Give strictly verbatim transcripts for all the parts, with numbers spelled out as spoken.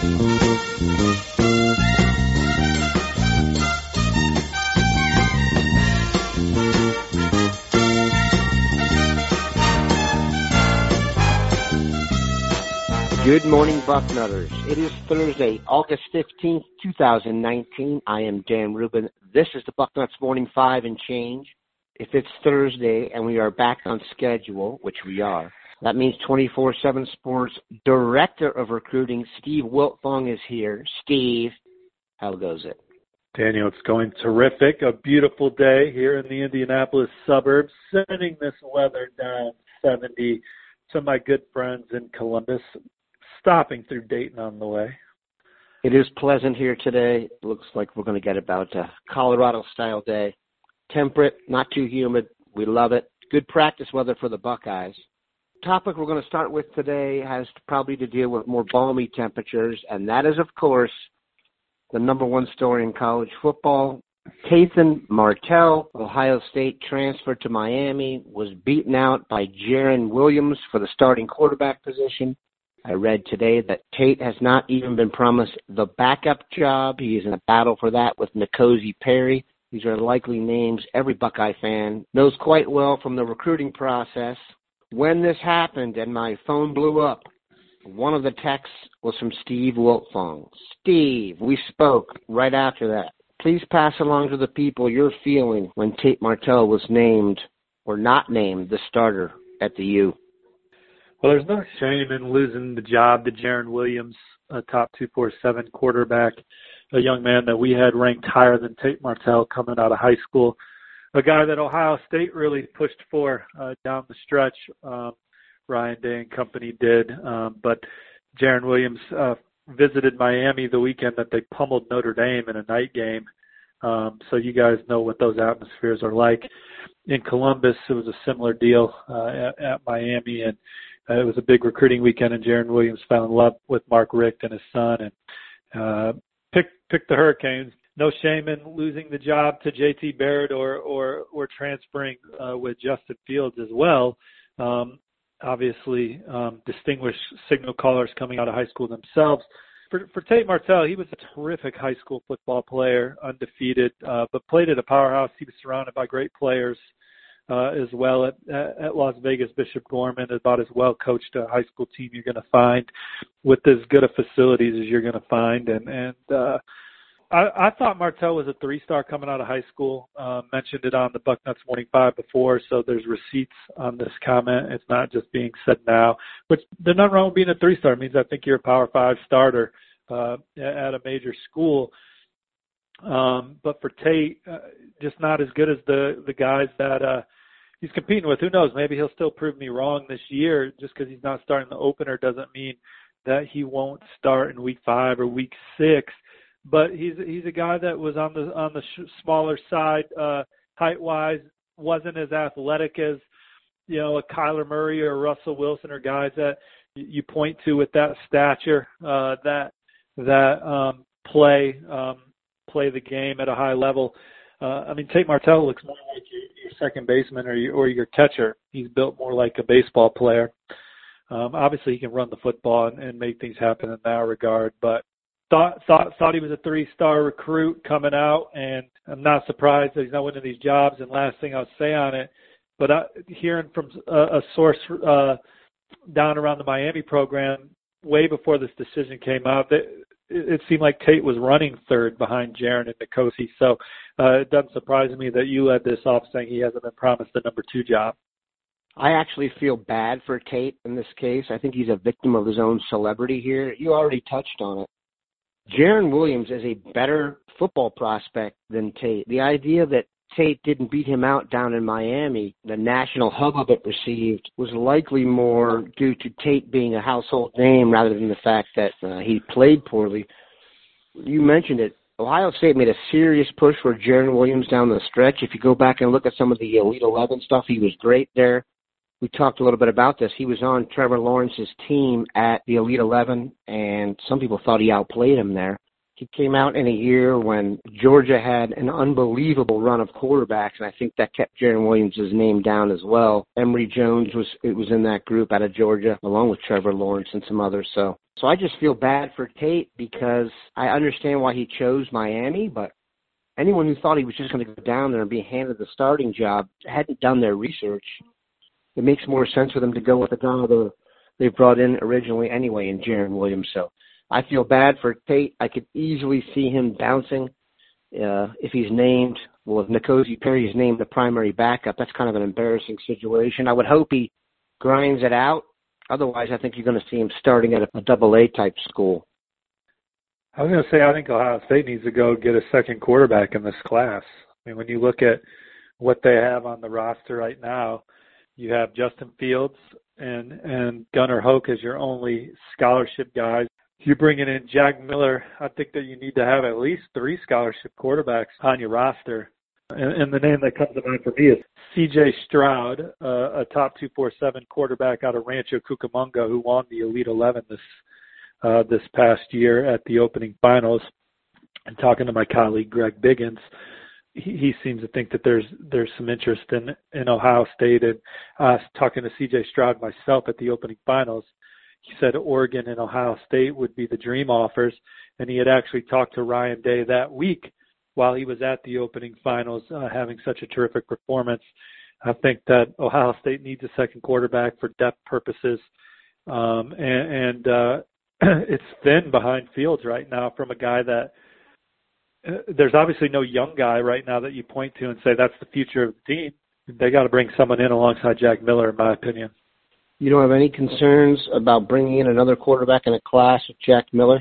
Good morning, Bucknutters. It is Thursday, August fifteenth, twenty nineteen. I am Dan Rubin. This is the Bucknuts Morning Five and Change. If it's Thursday and we are back on schedule, which we are, that means twenty-four seven Sports Director of Recruiting, Steve Wiltfong, is here. Steve, how goes it? Daniel, it's going terrific. A beautiful day here in the Indianapolis suburbs, sending this weather down seventy to my good friends in Columbus, stopping through Dayton on the way. It is pleasant here today. It looks like we're going to get about a Colorado-style day. Temperate, not too humid. We love it. Good practice weather for the Buckeyes. Topic we're going to start with today has probably to deal with more balmy temperatures, and that is, of course, the number one story in college football. Tathan Martell, Ohio State, transferred to Miami, was beaten out by Jarren Williams for the starting quarterback position. I read today that Tate has not even been promised the backup job. He is in a battle for that with N'Kosi Perry. These are likely names every Buckeye fan knows quite well from the recruiting process. When this happened and my phone blew up, one of the texts was from Steve Wiltfong. Steve, we spoke right after that. Please pass along to the people your feeling when Tate Martell was named or not named the starter at the U. Well, there's no shame in losing the job to Jarren Williams, a top two forty-seven quarterback, a young man that we had ranked higher than Tate Martell coming out of high school, a guy that Ohio State really pushed for uh, down the stretch. Um, Ryan Day and company did, um, but Jarren Williams uh, visited Miami the weekend that they pummeled Notre Dame in a night game. Um, so you guys know what those atmospheres are like. In Columbus, it was a similar deal uh, at, at Miami, and uh, it was a big recruiting weekend, and Jarren Williams fell in love with Mark Richt and his son and uh, picked, picked the Hurricanes. No shame in losing the job to J T Barrett or, or, or transferring uh, with Justin Fields as well. Um, obviously, um, distinguished signal callers coming out of high school themselves. For, for Tate Martell, he was a terrific high school football player, undefeated, uh, but played at a powerhouse. He was surrounded by great players uh, as well at, at Las Vegas. Bishop Gorman, about as well coached a high school team you're going to find with as good of facilities as you're going to find. And, and uh, I, I thought Martell was a three-star coming out of high school. Uh, mentioned it on the Bucknuts Morning Five before, so there's receipts on this comment. It's not just being said now. Which there's nothing wrong with being a three-star. It means I think you're a Power Five starter uh, at a major school. Um, but for Tate, uh, just not as good as the the guys that uh, he's competing with. Who knows? Maybe he'll still prove me wrong this year. Just because he's not starting the opener doesn't mean that he won't start in week five or week six. But he's he's a guy that was on the on the sh- smaller side, uh, height wise, wasn't as athletic as you know a Kyler Murray or Russell Wilson or guys that you point to with that stature uh, that that um, play um, play the game at a high level. Uh, I mean, Tate Martell looks more like your, your second baseman or your, or your catcher. He's built more like a baseball player. Um, obviously, he can run the football and, and make things happen in that regard, but. Thought thought thought he was a three-star recruit coming out, and I'm not surprised that he's not winning these jobs. And last thing I'll say on it, but I, hearing from a, a source uh, down around the Miami program, way before this decision came out, that it, it seemed like Tate was running third behind Jarren and N'Kosi. So uh, it doesn't surprise me that you led this off saying he hasn't been promised the number two job. I actually feel bad for Tate in this case. I think he's a victim of his own celebrity here. You already touched on it. Jarren Williams is a better football prospect than Tate. The idea that Tate didn't beat him out down in Miami, the national hubbub it received, was likely more due to Tate being a household name rather than the fact that uh, he played poorly. You mentioned it. Ohio State made a serious push for Jarren Williams down the stretch. If you go back and look at some of the Elite eleven stuff, he was great there. We talked a little bit about this. He was on Trevor Lawrence's team at the Elite eleven, and some people thought he outplayed him there. He came out in a year when Georgia had an unbelievable run of quarterbacks, and I think that kept Jarren Williams' name down as well. Emory Jones was it was in that group out of Georgia, along with Trevor Lawrence and some others. So So I just feel bad for Tate because I understand why he chose Miami, but anyone who thought he was just going to go down there and be handed the starting job hadn't done their research. It makes more sense for them to go with the guy that they brought in originally anyway in Jarren Williams. So I feel bad for Tate. I could easily see him bouncing uh, if he's named. Well, if N'Kosi Perry is named the primary backup, that's kind of an embarrassing situation. I would hope he grinds it out. Otherwise, I think you're going to see him starting at a double-A type school. I was going to say, I think Ohio State needs to go get a second quarterback in this class. I mean, when you look at what they have on the roster right now, you have Justin Fields and, and Gunnar Hoke as your only scholarship guys. You're bringing in Jack Miller. I think that you need to have at least three scholarship quarterbacks on your roster. And, and the name that comes to mind for me is C J Stroud, uh, a top two forty-seven quarterback out of Rancho Cucamonga who won the Elite eleven this uh, this past year at the opening finals. And talking to my colleague Greg Biggins, he, he seems to think that there's there's some interest in, in Ohio State. And uh, talking to C J Stroud myself at the opening finals, he said Oregon and Ohio State would be the dream offers. And he had actually talked to Ryan Day that week while he was at the opening finals, uh, having such a terrific performance. I think that Ohio State needs a second quarterback for depth purposes. Um, and and uh, it's thin behind Fields right now from a guy that uh, there's obviously no young guy right now that you point to and say that's the future of the team. They got to bring someone in alongside Jack Miller, in my opinion. You don't have any concerns about bringing in another quarterback in a class with Jack Miller?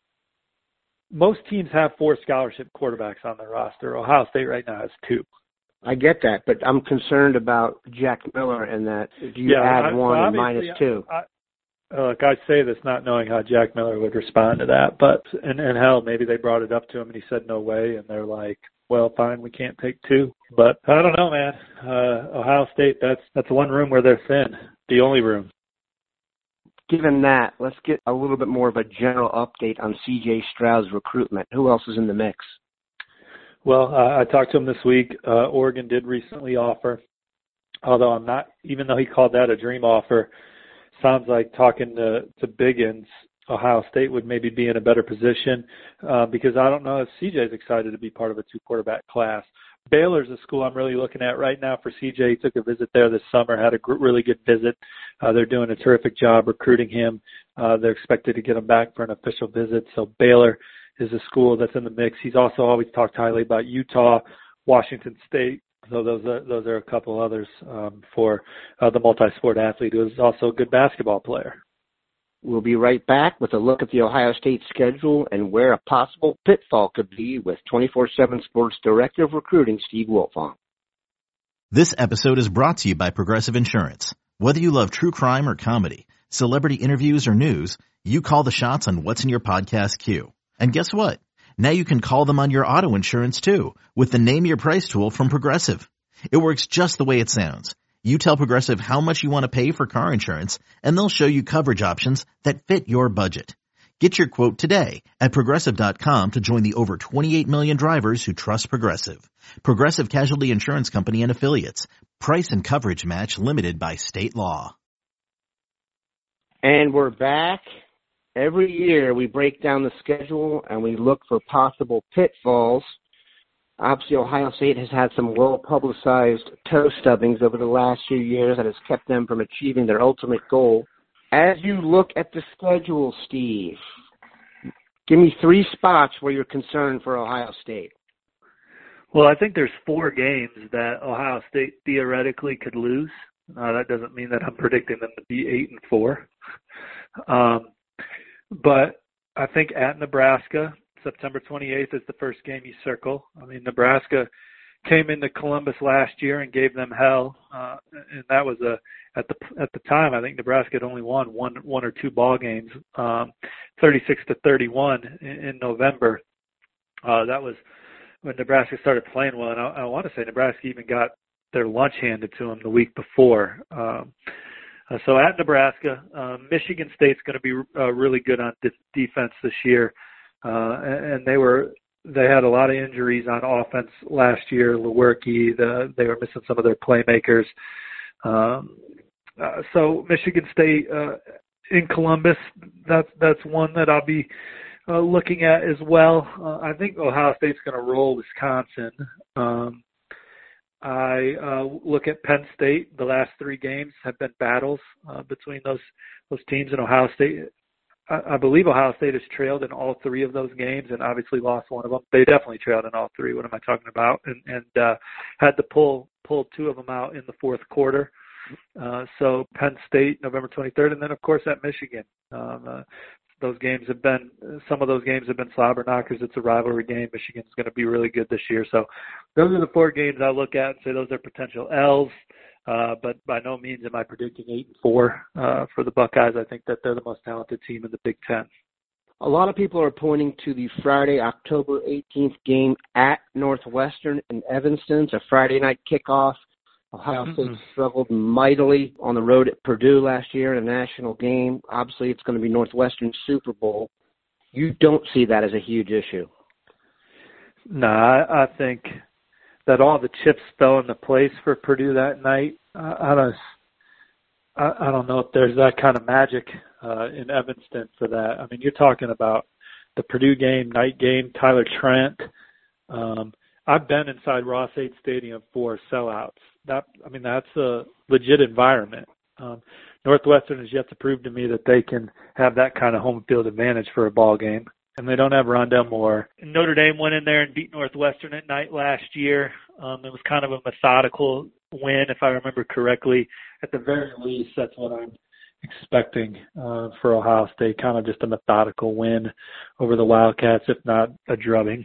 Most teams have four scholarship quarterbacks on their roster. Ohio State right now has two. I get that, but I'm concerned about Jack Miller and that do you yeah, add I, one well, and minus two? I, uh, look, I say this not knowing how Jack Miller would respond to that, but and, and hell, maybe they brought it up to him and he said no way, and they're like, well, fine, we can't take two. But I don't know, man. Uh, Ohio State, that's that's one room where they're thin, the only room. Given that, let's get a little bit more of a general update on C J Stroud's recruitment. Who else is in the mix? Well, uh, I talked to him this week. Uh, Oregon did recently offer, although I'm not, even though he called that a dream offer, sounds like talking to, to Biggins, Ohio State would maybe be in a better position uh, because I don't know if C J is excited to be part of a two-quarterback class. Baylor's a school I'm really looking at right now for C J. He took a visit there this summer, had a gr- really good visit. Uh, they're doing a terrific job recruiting him. Uh, they're expected to get him back for an official visit. So Baylor is a school that's in the mix. He's also always talked highly about Utah, Washington State. So those are, those are a couple others um, for uh, the multi-sport athlete who is also a good basketball player. We'll be right back with a look at the Ohio State schedule and where a possible pitfall could be with twenty-four seven Sports Director of Recruiting, Steve Wiltfong. This episode is brought to you by Progressive Insurance. Whether you love true crime or comedy, celebrity interviews or news, you call the shots on what's in your podcast queue. And guess what? Now you can call them on your auto insurance too with the Name Your Price tool from Progressive. It works just the way it sounds. You tell Progressive how much you want to pay for car insurance, and they'll show you coverage options that fit your budget. Get your quote today at Progressive dot com to join the over twenty-eight million drivers who trust Progressive. Progressive Casualty Insurance Company and Affiliates. Price and coverage match limited by state law. And we're back. Every year we break down the schedule and we look for possible pitfalls. Obviously, Ohio State has had some well-publicized toe stubbings over the last few years that has kept them from achieving their ultimate goal. As you look at the schedule, Steve, give me three spots where you're concerned for Ohio State. Well, I think there's four games that Ohio State theoretically could lose. Uh, that doesn't mean that I'm predicting them to be eight and four. Um, but I think at Nebraska, September twenty-eighth is the first game you circle. I mean, Nebraska came into Columbus last year and gave them hell, uh, and that was a at the at the time I think Nebraska had only won one one or two ball games, um, thirty-six to thirty-one in, in November. Uh, that was when Nebraska started playing well, and I, I want to say Nebraska even got their lunch handed to them the week before. Um, uh, so at Nebraska, uh, Michigan State's going to be uh, really good on de- defense this year. Uh, and they were, they had a lot of injuries on offense last year. Lewerke, the, they were missing some of their playmakers. Um, uh, so Michigan State, uh, in Columbus. That's that's one that I'll be uh, looking at as well. Uh, I think Ohio State's going to roll Wisconsin. Um, I uh, look at Penn State. The last three games have been battles uh, between those those teams, and Ohio State. I, I believe Ohio State has trailed in all three of those games, and obviously lost one of them. They definitely trailed in all three. What am I talking about? And, and uh, had to pull pull two of them out in the fourth quarter. Uh, so Penn State, November twenty-third, and then of course at Michigan. Um, uh, those games have been, some of those games have been slobber knockers. It's a rivalry game. Michigan's going to be really good this year. So those are the four games I look at and say those are potential L's. Uh, but by no means am I predicting eight and four uh, for the Buckeyes. I think that they're the most talented team in the Big Ten. A lot of people are pointing to the Friday, October eighteenth game at Northwestern in Evanston. It's a Friday night kickoff. Ohio State mm-hmm. struggled mightily on the road at Purdue last year in a national game. Obviously, it's going to be Northwestern Super Bowl. You don't see that as a huge issue. No, I, I think that all the chips fell into place for Purdue that night. I, I don't, I, I don't know if there's that kind of magic uh, in Evanston for that. I mean, you're talking about the Purdue game, night game, Tyler Trent. Um, I've been inside Ross-Ade Stadium for sellouts. That, I mean, that's a legit environment. Um, Northwestern has yet to prove to me that they can have that kind of home field advantage for a ball game, and they don't have Rondell Moore. Notre Dame went in there and beat Northwestern at night last year. Um, it was kind of a methodical win, if I remember correctly. At the very least, that's what I'm expecting uh, for Ohio State, kind of just a methodical win over the Wildcats, if not a drubbing.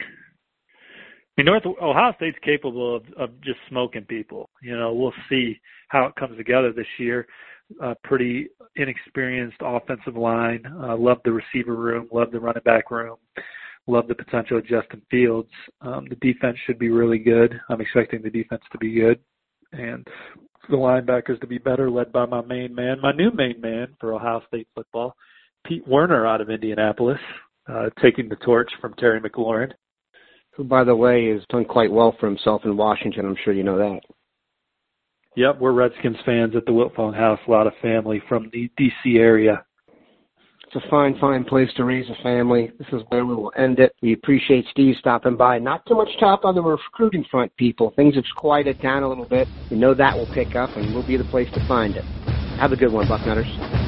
I mean, North Ohio State's capable of, of just smoking people. You know, we'll see how it comes together this year. Uh, pretty inexperienced offensive line. Uh, love the receiver room. Love the running back room. Love the potential of Justin Fields. Um, the defense should be really good. I'm expecting the defense to be good, and the linebackers to be better, led by my main man, my new main man for Ohio State football, Pete Werner out of Indianapolis, uh, taking the torch from Terry McLaurin. Who, by the way, has done quite well for himself in Washington. I'm sure you know that. Yep, we're Redskins fans at the Wiltfong House. A lot of family from the D C area. It's a fine, fine place to raise a family. This is where we will end it. We appreciate Steve stopping by. Not too much talk on the recruiting front, people. Things have quieted down a little bit. We know that will pick up, and we'll be the place to find it. Have a good one, Bucknutters.